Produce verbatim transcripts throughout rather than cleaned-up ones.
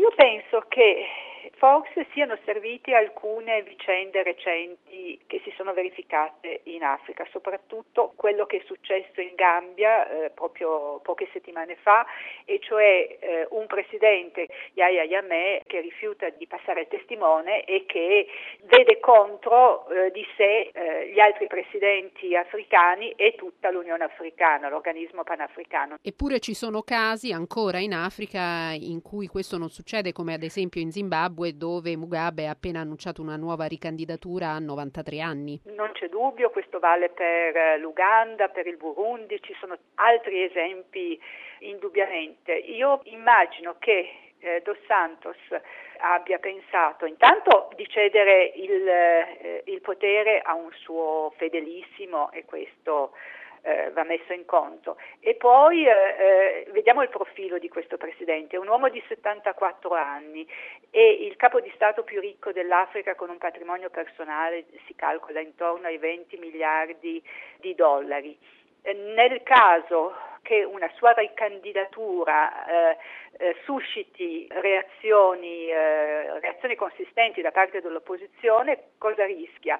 Io penso che forse siano servite alcune vicende recenti che si sono verificate in Africa, soprattutto quello che è successo in Gambia eh, proprio poche settimane fa, e cioè eh, un presidente, Yahya Jammeh, che rifiuta di passare il testimone e che vede contro eh, di sé eh, gli altri presidenti africani e tutta l'Unione Africana, l'organismo panafricano. Eppure ci sono casi ancora in Africa in cui questo non succede, come ad esempio in Zimbabwe, dove Mugabe ha appena annunciato una nuova ricandidatura a novantatré anni. Non c'è dubbio, questo vale per l'Uganda, per il Burundi, ci sono altri esempi indubbiamente. Io immagino che eh, Dos Santos abbia pensato intanto di cedere il, eh, il potere a un suo fedelissimo, e questo Eh, va messo in conto. E poi eh, eh, vediamo il profilo di questo presidente. È un uomo di settantaquattro anni e il capo di Stato più ricco dell'Africa, con un patrimonio personale si calcola intorno ai venti miliardi di dollari. Eh, nel caso che una sua ricandidatura eh, eh, susciti reazioni, eh, reazioni consistenti da parte dell'opposizione, cosa rischia?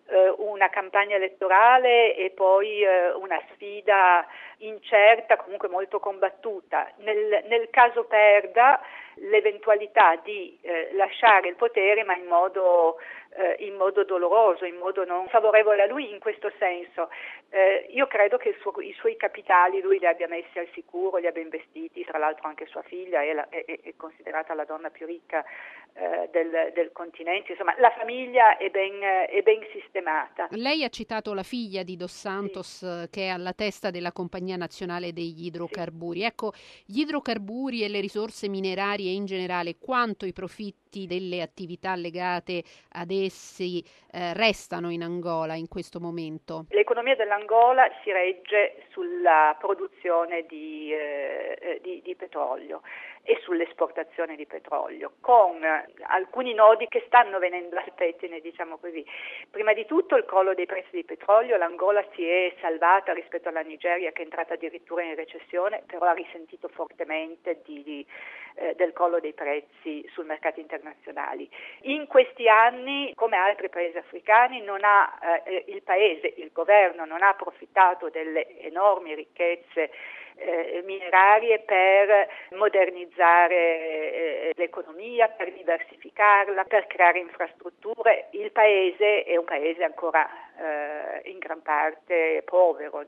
Una campagna elettorale e poi eh, una sfida incerta, comunque molto combattuta. Nel, nel caso perda, l'eventualità di eh, lasciare il potere, ma in modo, eh, in modo doloroso, in modo non favorevole a lui in questo senso. Eh, io credo che il suo, i suoi capitali lui li abbia messi al sicuro, li abbia investiti, tra l'altro anche sua figlia è, la, è, è considerata la donna più ricca eh, del, del continente, insomma la famiglia è ben, è ben sistemata. Lei ha citato la figlia di Dos Santos, sì, che è alla testa della Compagnia Nazionale degli Idrocarburi. Sì. Ecco, gli idrocarburi e le risorse minerarie in generale, quanto i profitti delle attività legate ad essi eh, restano in Angola in questo momento? L'economia dell'Angola si regge sulla produzione di, eh, di, di petrolio e sull'esportazione di petrolio, con alcuni nodi che stanno venendo al pettine, diciamo così. Prima di tutto il crollo dei prezzi di petrolio. L'Angola si è salvata rispetto alla Nigeria, che è entrata addirittura in recessione, però ha risentito fortemente di, di, eh, del crollo dei prezzi sul mercato internazionali. In questi anni, come altri paesi africani, non ha eh, il paese, il governo non ha approfittato delle enormi ricchezze Eh, minerarie per modernizzare eh, l'economia, per diversificarla, per creare infrastrutture. Il paese è un paese ancora eh, in gran parte povero,